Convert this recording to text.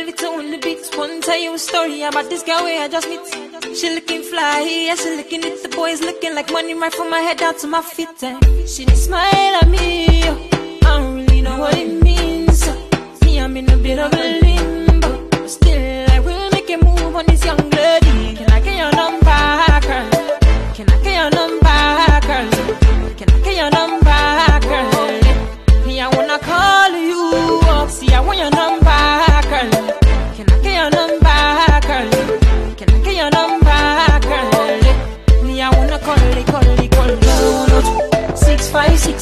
it on the beats. One tell you a story about this girl where I just meet. She looking fly, yeah, she looking at the boys looking like money right from my head down to my feet. And she just smile at me, yo. I don't really know what it means. So me, I'm in a bit of a limbo, but still I will make a move on this young lady. Can I get your number, girl? Can I get your number, girl? Can I get your number, girl? Me, I wanna call you up. See, I want your number, girl. Can I get your number, girl? Can I get your number, girl? Me, I wanna call it. 656